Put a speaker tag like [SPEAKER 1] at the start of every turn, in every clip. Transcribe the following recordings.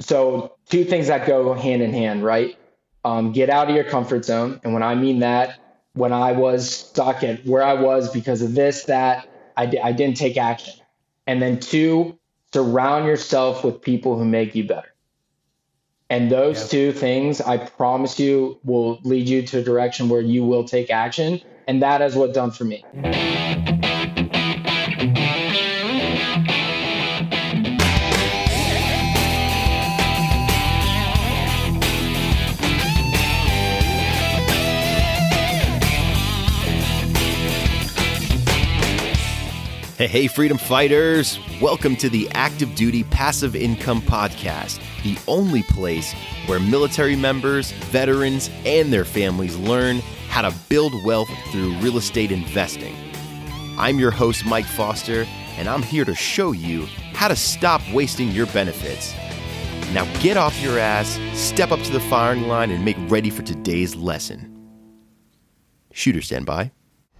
[SPEAKER 1] So two things that go hand in hand, right? Get out of your comfort zone. And when I mean that, when I was stuck at where I was because of this, that, I didn't take action. And then two, surround yourself with people who make you better. And those two things, I promise you, will lead you to a direction where you will take action. And that is what done for me.
[SPEAKER 2] Hey, freedom fighters! Welcome to the Active Duty Passive Income Podcast, the only place where military members, veterans, and their families learn how to build wealth through real estate investing. I'm your host, Mike Foster, and I'm here to show you how to stop wasting your benefits. Now get off your ass, step up to the firing line, and make ready for today's lesson. Shooter, stand by.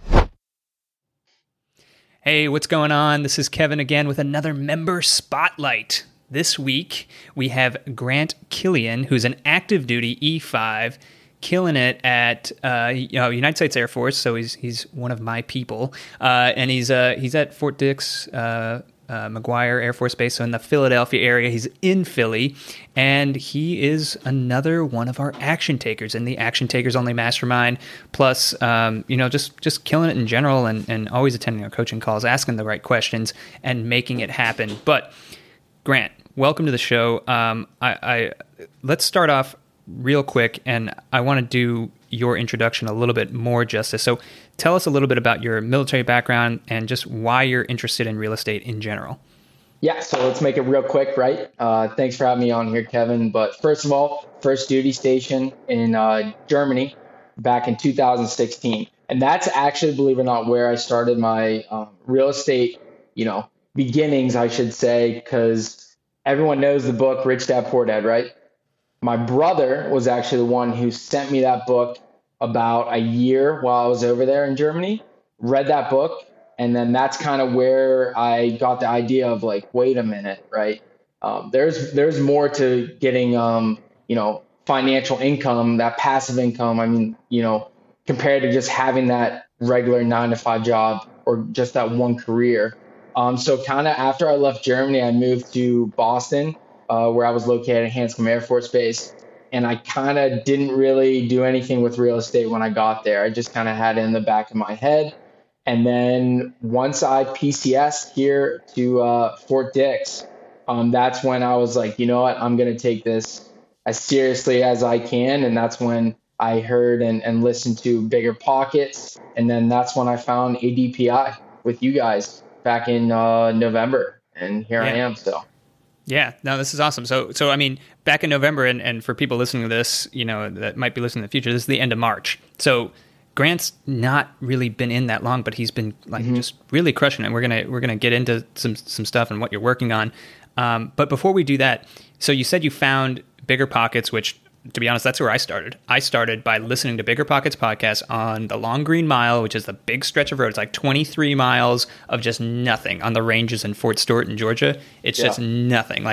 [SPEAKER 3] Hey, what's going on? This is Kevin again with another member spotlight. This week, we have Grant Killian, who's an active duty E5, killing it at United States Air Force. So he's one of my people, and he's at Fort Dix, McGuire Air Force Base, so in the Philadelphia area. He's in Philly, and he is another one of our action takers in the Action Takers Only Mastermind. Plus, just killing it in general, and always attending our coaching calls, asking the right questions, and making it happen. But Grant, welcome to the show. Let's start off real quick, and I want to do your introduction a little bit more justice. So tell us a little bit about your military background and just why you're interested in real estate in general.
[SPEAKER 1] Yeah, so let's make it real quick, right? Thanks for having me on here, Kevin. But first of all, first duty station in Germany back in 2016. And that's actually, believe it or not, where I started my real estate, beginnings, I should say, because everyone knows the book Rich Dad Poor Dad, right? My brother was actually the one who sent me that book about a year while I was over there in Germany, read that book, and then that's kind of where I got the idea of like, wait a minute, right? There's more to getting, financial income, that passive income. I mean, compared to just having that regular 9-to-5 job or just that one career. So kind of after I left Germany, I moved to Boston, where I was located at Hanscom Air Force Base. And I kind of didn't really do anything with real estate when I got there. I just kind of had it in the back of my head. And then once I PCSed here to Fort Dix, that's when I was like, you know what, I'm going to take this as seriously as I can. And that's when I heard and listened to Bigger Pockets. And then that's when I found ADPI with you guys back in November. And here I am still.
[SPEAKER 3] Yeah, no, this is awesome. So I mean, back in November, and for people listening to this, that might be listening in the future, this is the end of March. So Grant's not really been in that long, but he's been just really crushing it. We're gonna get into some stuff and what you're working on. But before we do that, so you said you found Bigger Pockets, which, to be honest, that's where I started. I started by listening to Bigger Pockets podcast on the Long Green Mile, which is the big stretch of road. It's like 23 miles of just nothing on the ranges in Fort Stewart in Georgia. It's just nothing.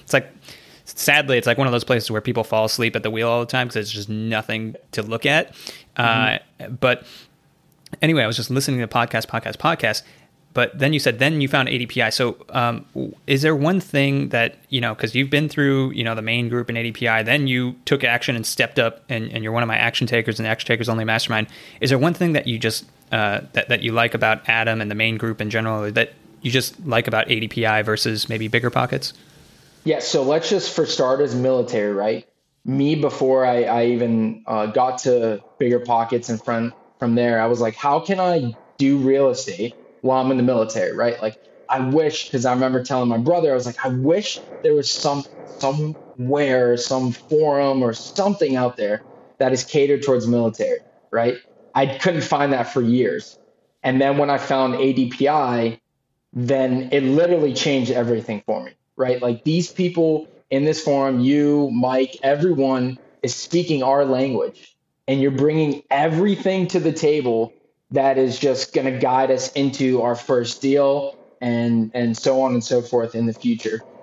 [SPEAKER 3] Sadly, it's like one of those places where people fall asleep at the wheel all the time because there's just nothing to look at. But anyway, I was just listening to podcast. But then you said, then you found ADPI. So is there one thing that, because you've been through, the main group in ADPI, then you took action and stepped up and you're one of my action takers in the Action Takers Only Mastermind. Is there one thing that you just, that you like about Adam and the main group in general, that you just like about ADPI versus maybe Bigger Pockets?
[SPEAKER 1] Yeah, so let's just, for starters, military, right? Me, before I even got to Bigger Pockets and from there, I was like, how can I do real estate while I'm in the military, right? Like, I wish, because I remember telling my brother, I was like, I wish there was somewhere, some forum or something out there that is catered towards military, right? I couldn't find that for years. And then when I found ADPI, then it literally changed everything for me, right? Like, these people in this forum, you, Mike, everyone is speaking our language, and you're bringing everything to the table that is just going to guide us into our first deal and so on and so forth in the future.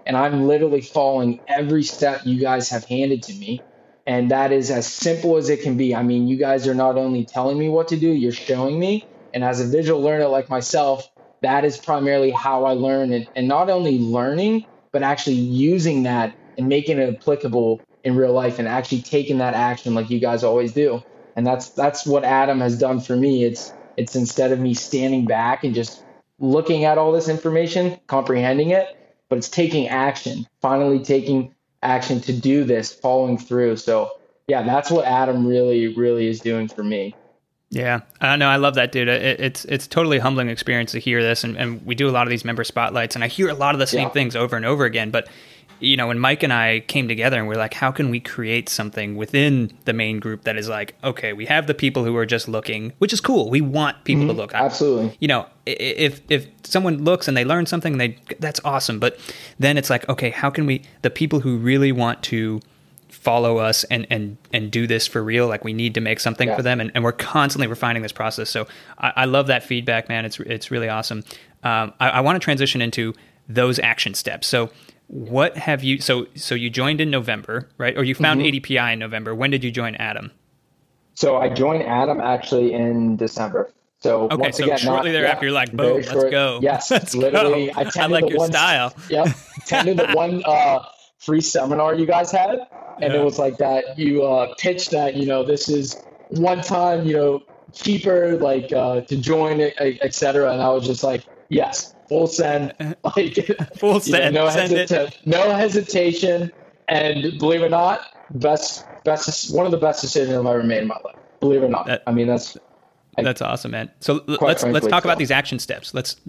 [SPEAKER 1] And I'm literally following every step you guys have handed to me. And that is as simple as it can be. I mean, you guys are not only telling me what to do, you're showing me. And as a visual learner like myself, that is primarily how I learn. And not only learning, but actually using that and making it applicable in real life and actually taking that action like you guys always do. And that's what Adam has done for me. It's instead of me standing back and just looking at all this information, comprehending it, but it's taking action, finally taking action to do this, following through. So yeah, that's what Adam really, really is doing for me.
[SPEAKER 3] Yeah, no, I love that, dude. It's totally humbling experience to hear this, and we do a lot of these member spotlights, and I hear a lot of the same things over and over again. But you know, when Mike and I came together and we're like, how can we create something within the main group that is like, okay, we have the people who are just looking, which is cool. We want people to look.
[SPEAKER 1] Absolutely.
[SPEAKER 3] You know, if someone looks and they learn something, that's awesome. But then it's like, okay, how can the people who really want to follow us and do this for real, like we need to make something for them, and we're constantly refining this process. So I love that feedback, man. It's really awesome. I want to transition into those action steps. So what have you, so you joined in November, right? Or you found ADPI in November. When did you join Adam?
[SPEAKER 1] So I joined Adam actually in December. So
[SPEAKER 3] okay,
[SPEAKER 1] once
[SPEAKER 3] so
[SPEAKER 1] again,
[SPEAKER 3] shortly thereafter, you're like, boom, let's go.
[SPEAKER 1] Yes,
[SPEAKER 3] let's
[SPEAKER 1] literally.
[SPEAKER 3] go. I like your style.
[SPEAKER 1] Yep. Attended the one free seminar you guys had. And it was like that. You pitched that, you know, this is one time, you know, cheaper, like to join, et cetera. And I was just like, yes, full send, like
[SPEAKER 3] full send,
[SPEAKER 1] no hesitation. And believe it or not, best, one of the best decisions I've ever made in my life. Believe it or not.
[SPEAKER 3] That's awesome, man. So let's talk about these action steps.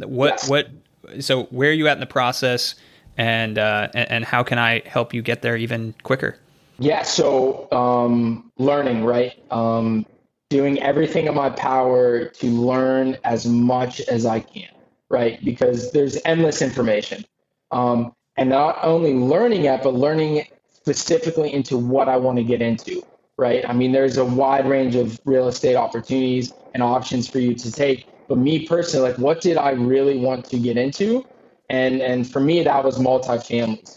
[SPEAKER 3] So where are you at in the process, and how can I help you get there even quicker?
[SPEAKER 1] Yeah. So, learning, right? Doing everything in my power to learn as much as I can, right? Because there's endless information. And not only learning it, but learning specifically into what I want to get into, right? I mean, there's a wide range of real estate opportunities and options for you to take. But me personally, like, what did I really want to get into? And for me, that was multifamilies.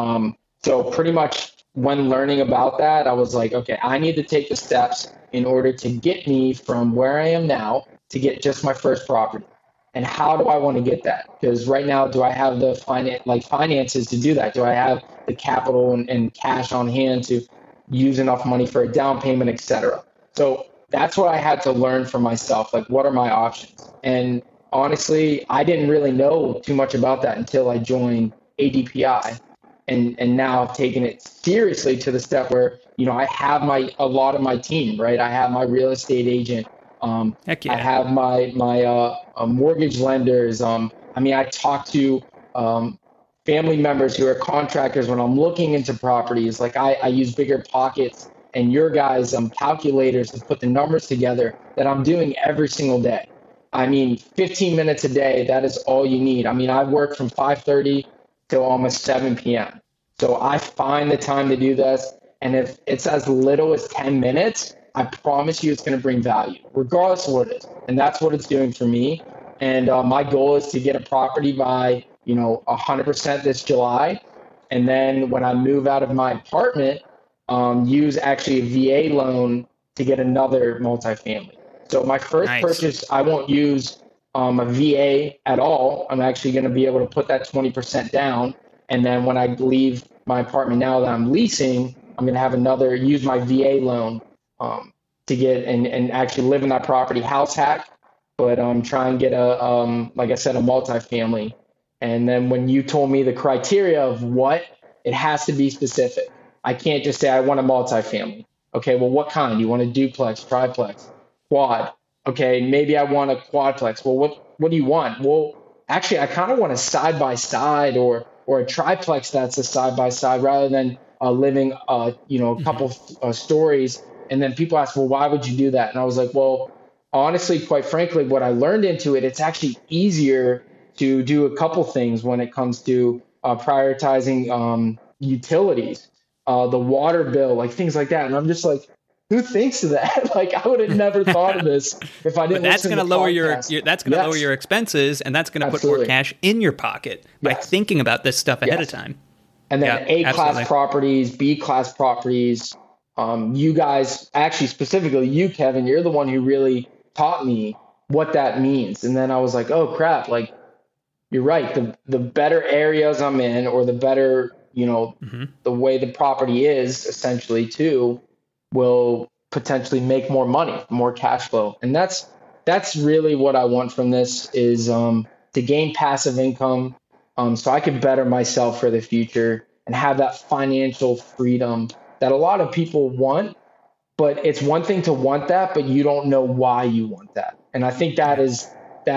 [SPEAKER 1] So pretty much when learning about that, I was like, okay, I need to take the steps in order to get me from where I am now to get just my first property. And how do I want to get that? Because right now, do I have the finances to do that? Do I have the capital and cash on hand to use enough money for a down payment, et cetera? So that's what I had to learn for myself. Like, what are my options? And honestly, I didn't really know too much about that until I joined ADPI. And now I've taken it seriously to the step where, you know, I have a lot of my team, right? I have my real estate agent.
[SPEAKER 3] Heck yeah.
[SPEAKER 1] I have my mortgage lenders. I mean, I talk to family members who are contractors when I'm looking into properties. Like I use Bigger Pockets and your guys' calculators to put the numbers together that I'm doing every single day. I mean, 15 minutes a day, that is all you need. I mean, I work from 5:30 till almost 7 p.m. So I find the time to do this. And if it's as little as 10 minutes, I promise you it's going to bring value, regardless of what it is. And that's what it's doing for me. And my goal is to get a property by, 100% this July. And then when I move out of my apartment, use actually a VA loan to get another multifamily. So my first purchase, I won't use a VA at all. I'm actually going to be able to put that 20% down. And then when I leave my apartment now that I'm leasing, I'm going to have use my VA loan to get and actually live in that property, house hack, but try and get like I said, a multifamily. And then when you told me the criteria of it has to be specific. I can't just say I want a multifamily. Okay, well, what kind? You want a duplex, triplex, quad? Okay, maybe I want a quadplex. Well, what do you want? Well, actually, I kind of want a side by side or a triplex that's a side by side rather than living a couple stories. And then people ask, well, why would you do that? And I was like, well, honestly, quite frankly, what I learned into it, it's actually easier to do a couple things when it comes to prioritizing utilities, the water bill, like things like that. And I'm just like, who thinks of that? Like, I would have never thought of this if I didn't.
[SPEAKER 3] But that's
[SPEAKER 1] going to
[SPEAKER 3] lower your lower your expenses, and that's going to put more cash in your pocket by thinking about this stuff ahead of time.
[SPEAKER 1] And then A-class properties, B-class properties. You guys, actually specifically you, Kevin, you're the one who really taught me what that means. And then I was like, oh crap, like, you're right. The better areas I'm in, or the better, the way the property is essentially too, will potentially make more money, more cash flow. And that's really what I want from this, is to gain passive income, so I can better myself for the future and have that financial freedom that a lot of people want. But it's one thing to want that, but you don't know why you want that. And I think that is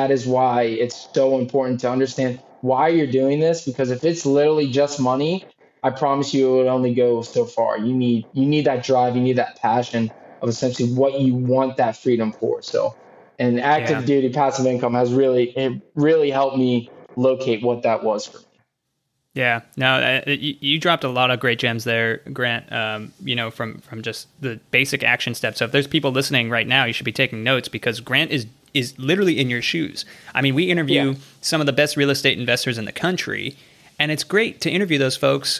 [SPEAKER 1] why it's so important to understand why you're doing this, because if it's literally just money, I promise you it would only go so far. You need that drive, you need that passion of essentially what you want that freedom for. So, and active duty passive income has really helped me locate what that was for me.
[SPEAKER 3] Yeah, no, you dropped a lot of great gems there, Grant. From just the basic action steps. So if there's people listening right now, you should be taking notes, because Grant is literally in your shoes. I mean, we interview some of the best real estate investors in the country, and it's great to interview those folks,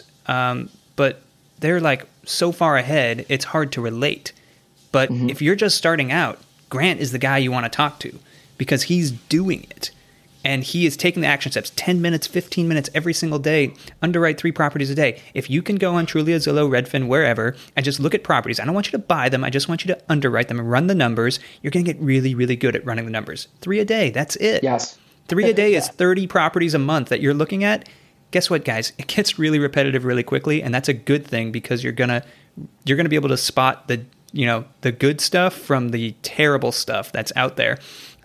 [SPEAKER 3] but they're like so far ahead, it's hard to relate. But if you're just starting out, Grant is the guy you want to talk to, because he's doing it. And he is taking the action steps, 10 minutes, 15 minutes every single day, underwrite 3 properties a day. If you can go on Trulia, Zillow, Redfin, wherever, and just look at properties, I don't want you to buy them. I just want you to underwrite them and run the numbers. You're going to get really, really good at running the numbers. 3 a day, that's it.
[SPEAKER 1] Yes.
[SPEAKER 3] 3 a day is 30 properties a month that you're looking at. Guess what, guys? It gets really repetitive really quickly, and that's a good thing, because you're gonna be able to spot the good stuff from the terrible stuff that's out there.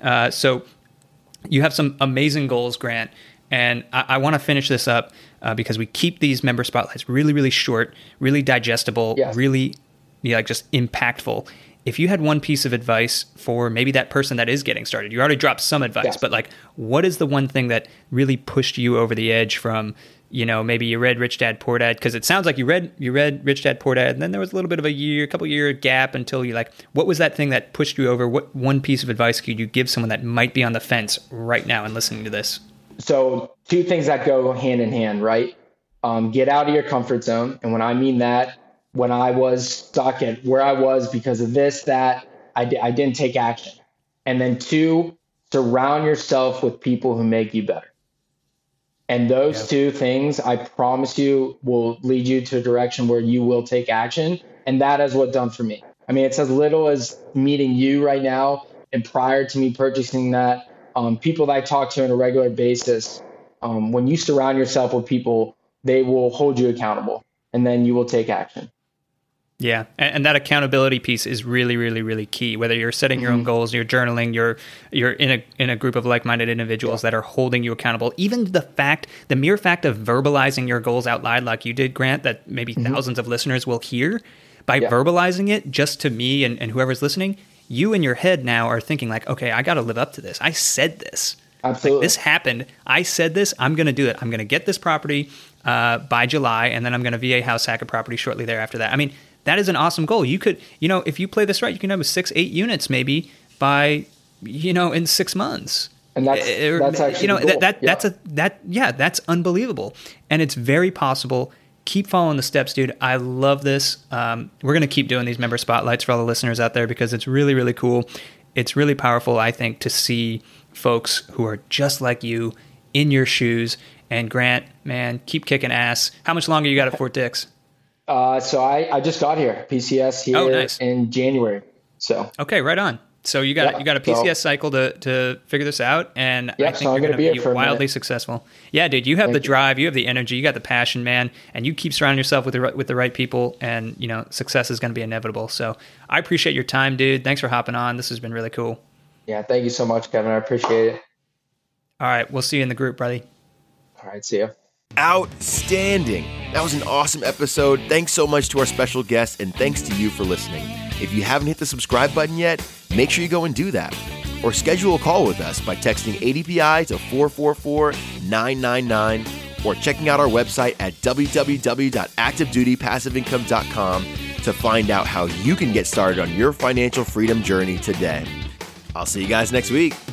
[SPEAKER 3] So you have some amazing goals, Grant, and I want to finish this up because we keep these member spotlights really, really short, really digestible, really just impactful. If you had one piece of advice for maybe that person that is getting started, you already dropped some advice, but like, what is the one thing that really pushed you over the edge from, maybe you read Rich Dad Poor Dad, because it sounds like you read Rich Dad Poor Dad, and then there was a little bit of a couple year gap until you what was that thing that pushed you over? What one piece of advice could you give someone that might be on the fence right now and listening to this?
[SPEAKER 1] So 2 things that go hand in hand, right? Get out of your comfort zone. And when I mean that, when I was stuck at where I was because of this, that, I didn't take action. And then 2, surround yourself with people who make you better. And those 2 things, I promise you, will lead you to a direction where you will take action. And that is what done for me. I mean, it's as little as meeting you right now, and prior to me purchasing that, people that I talk to on a regular basis, when you surround yourself with people, they will hold you accountable, and then you will take action.
[SPEAKER 3] Yeah, and that accountability piece is really, really, really key. Whether you're setting your own goals, you're journaling, you're in a group of like-minded individuals that are holding you accountable. Even the mere fact of verbalizing your goals out loud, like you did, Grant, that maybe thousands of listeners will hear, by verbalizing it just to me and whoever's listening, you in your head now are thinking like, okay, I got to live up to this. I said this.
[SPEAKER 1] Absolutely.
[SPEAKER 3] Like, this happened. I said this. I'm going to do it. I'm going to get this property by July, and then I'm going to VA house hack a property shortly thereafter that. I mean, that is an awesome goal. You could, if you play this right, you can have 6-8 units maybe by, in 6 months.
[SPEAKER 1] And that's actually the goal.
[SPEAKER 3] That's unbelievable. And it's very possible. Keep following the steps, dude. I love this. We're going to keep doing these member spotlights for all the listeners out there, because it's really, really cool. It's really powerful, I think, to see folks who are just like you in your shoes. And Grant, man, keep kicking ass. How much longer you got at Fort Dix?
[SPEAKER 1] So I just got here, PCS here in January. So
[SPEAKER 3] okay, right on. So you got a PCS cycle to figure this out, and I think you're going to be wildly successful. Yeah, dude, you have the drive, you have the energy, you got the passion, man, and you keep surrounding yourself with the right people, and success is going to be inevitable. So I appreciate your time, dude. Thanks for hopping on. This has been really cool.
[SPEAKER 1] Yeah, thank you so much, Kevin. I appreciate it.
[SPEAKER 3] All right, we'll see you in the group, buddy.
[SPEAKER 1] All right, see ya.
[SPEAKER 2] Outstanding. That was an awesome episode. Thanks so much to our special guests, and thanks to you for listening. If you haven't hit the subscribe button yet, make sure you go and do that. Or schedule a call with us by texting ADPI to 444-999, or checking out our website at www.activedutypassiveincome.com to find out how you can get started on your financial freedom journey today. I'll see you guys next week.